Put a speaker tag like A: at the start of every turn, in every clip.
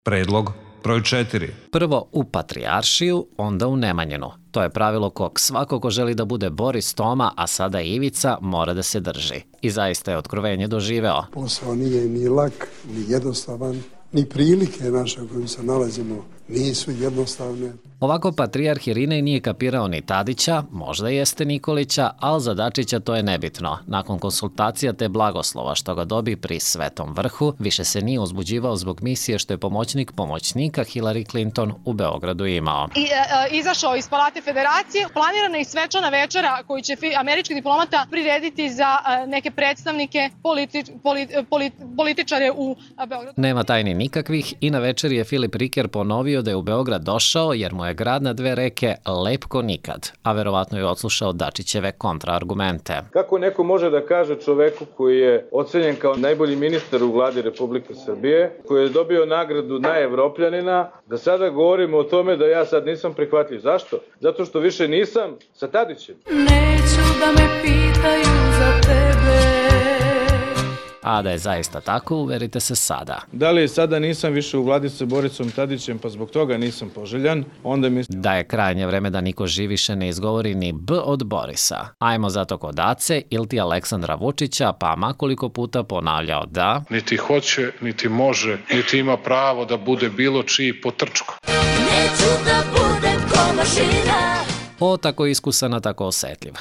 A: Predlog broj 4.
B: Prvo u Patrijaršiju, onda u Nemanjinu. To je pravilo kog svako ko želi da bude Boris Toma, a sada Ivica, mora da se drži. I zaista je otkrovenje doživeo.
C: Posao nije ni lak, ni jednostavan, ni prilike naše u kojim se nalazimo nisu jednostavne.
B: Ovako patrijarh Irinej nije kapirao ni Tadića, možda jeste Nikolića, ali za Dačića to je nebitno. Nakon konsultacija te blagoslova što ga dobi pri Svetom vrhu, više se nije uzbuđivao zbog misije što je pomoćnik pomoćnika Hillary Clinton u Beogradu imao.
D: Izašao iz Palate Federacije, planirana je i svečana večera koju će američki diplomata prirediti za neke predstavnike političare u Beogradu.
B: Nema tajni nikakvih i na večeri je Filip Riker ponovio da je u Beograd došao jer mu je grad na dve reke lep ko nikad, a verovatno je odslušao Dačićeve kontraargumente.
E: Kako neko može da kaže čoveku koji je ocenjen kao najbolji ministar u vladi Republike Srbije, koji je dobio nagradu najevropljanina, da sada govorimo o tome da ja sad nisam prihvatljiv. Zašto? Zato što više nisam sa Tadićem.
F: Neću da me pitaju za tebe.
B: A da je zaista tako, uverite se sada.
E: Da li sada nisam više u vladi sa Borisom Tadićem, pa zbog toga nisam poželjan, onda mislim
B: da je krajnje vreme da niko živiše ne izgovori ni B od Borisa. Ajmo zato kod Ace ili ti Aleksandra Vučića, pa makoliko puta ponavljao da
G: niti hoće, niti može, niti ima pravo da bude bilo čiji potrčko.
F: Neću da budem ko mašina.
B: O, tako iskusana, tako osetljiva.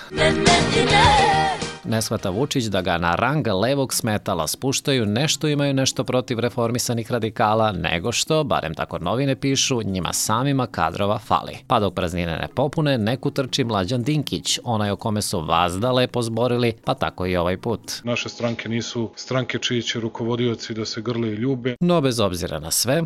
B: Ne shvata Vučić da ga na rang levog smetala spuštaju, nešto imaju nešto protiv reformisanih radikala, nego što, barem tako novine pišu, njima samima kadrova fali. Pa dok praznine ne popune, neku trči Mlađan Dinkić, onaj o kome su vazda lepo zborili, pa tako i ovaj put.
G: Naše stranke nisu stranke čiji će rukovodioci da se grle i ljube.
B: No bez obzira na sve,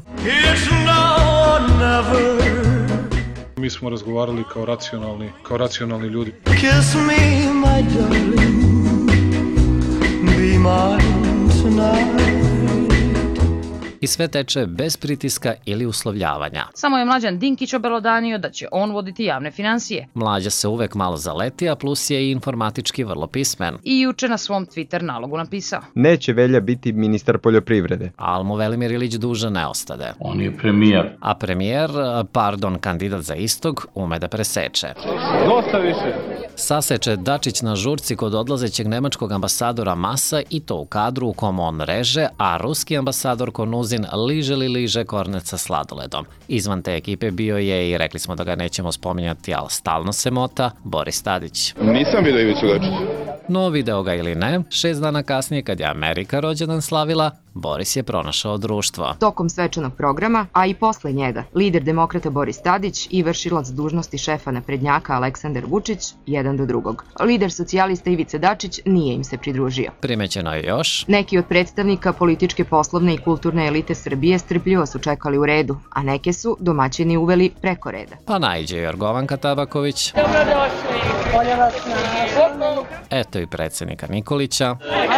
G: mi smo razgovarali kao racionalni ljudi.
F: Kiss me, my darling, be mine tonight.
B: I sve teče bez pritiska ili uslovljavanja.
H: Samo je Mlađan Dinkić obelodanio da će on voditi javne finansije.
B: Mlađa se uvek malo zaleti, a plus je i informatički vrlo pismen.
H: I juče na svom Twitter nalogu napisao:
I: neće Velja biti ministar poljoprivrede.
B: Al mu Velimir Ilić dužan ne ostade.
J: On je premijer.
B: A premijer, kandidat za istog, ume da preseče.
E: dosta više.
B: Saseče Dačić na žurci kod odlazećeg nemačkog ambasadora Masa i to u kadru u kom on reže, a ruski ambasador Konuzin liže kornet sa sladoledom. Izvan te ekipe bio je, i rekli smo da ga nećemo spominjati, ali stalno se mota, Boris Tadić.
K: Nisam vidio Ivicu Dačića.
B: No, video ga ili ne, 6 dana kasnije kad je Amerika rođendan slavila, Boris je pronašao društvo.
L: Tokom svečanog programa, a i posle njega, lider demokrata Boris Tadić i vršilac dužnosti šefa naprednjaka Aleksandar Vučić, jedan do drugog. Lider socijalista Ivica Dačić nije im se pridružio.
B: Primećeno je još:
L: neki od predstavnika političke, poslovne i kulturne elite Srbije strpljivo su čekali u redu, a neke su domaćini uveli preko reda.
B: Pa najđe Jorgovanka Tabaković.
D: Dobrodošli, bolje vas na...
B: Eto i predsjednika Nikolića.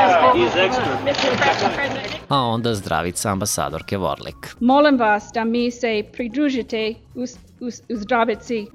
B: A onda zdravica ambasadorke Vorlik.
M: Molim vas da mi se pridružite u zdravici.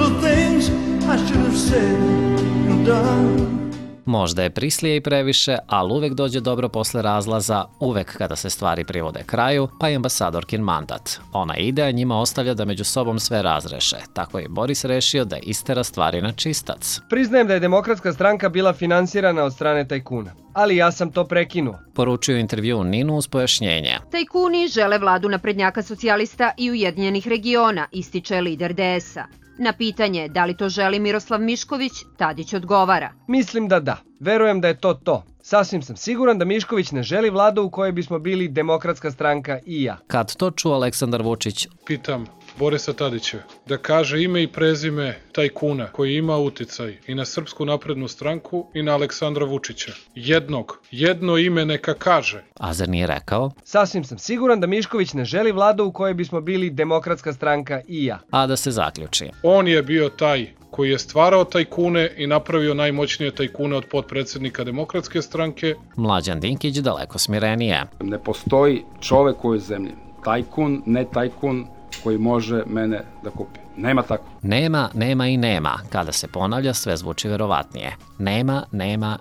B: Možda je prislije i previše, ali uvek dođe dobro posle razlaza, uvek kada se stvari privode kraju, pa i ambasadorkin mandat. Ona ide, a njima ostavlja da među sobom sve razreše. Tako je Boris rešio da istera stvari na čistac.
N: Priznajem da je Demokratska stranka bila finansirana od strane tajkuna, ali ja sam to prekinuo.
B: Poručio intervju Ninu uz pojašnjenje.
O: Tajkuni žele vladu naprednjaka socijalista i Ujedinjenih regiona, ističe lider DS-a. Na pitanje da li to želi Miroslav Mišković, Tadić odgovara:
N: mislim da da. Verujem da je to to. Sasvim sam siguran da Mišković ne želi vladu u kojoj bismo bili Demokratska stranka i ja.
B: Kad to čuo Aleksandar Vučić,
G: pitam Borisa Tadića da kaže ime i prezime tajkuna koji ima uticaj i na Srpsku naprednu stranku i na Aleksandra Vučića. Jedno ime neka kaže.
B: A zar nije rekao?
N: Sasvim sam siguran da Mišković ne želi vladu u kojoj bismo bili Demokratska stranka i ja.
B: A da se zaključi:
G: on je bio taj koji je stvarao tajkune i napravio najmoćnije tajkune od potpredsjednika Demokratske stranke.
B: Mlađan Dinkić daleko smirenije.
P: Ne postoji čovek u ovoj zemlji, tajkun, ne tajkun, koji može mene da kupi. Nema tako.
B: Nema i nema. Kada se ponavlja, sve zvuči verovatnije. Nema.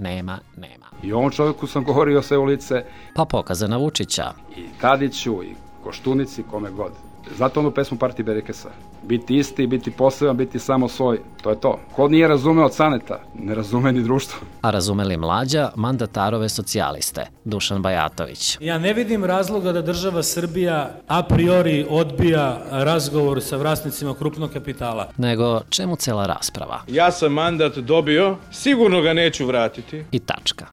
P: I ovom čovjeku sam govorio sve u lice.
B: Pa pokaza na Vučića.
P: I Tadiću, i Koštunici, kome god. Zato onu pesmu Partije Berekesa. Biti isti, biti poseban, biti samo svoj. To je to. Ko nije razumeo od Caneta, ne razume ni društvo.
B: A razumeli mlađa mandatarove socijaliste, Dušan Bajatović.
J: Ja ne vidim razloga da država Srbija a priori odbija razgovor sa vlasnicima krupnog kapitala.
B: Nego čemu cela rasprava?
E: Ja sam mandat dobio, sigurno ga neću vratiti.
B: I tačka.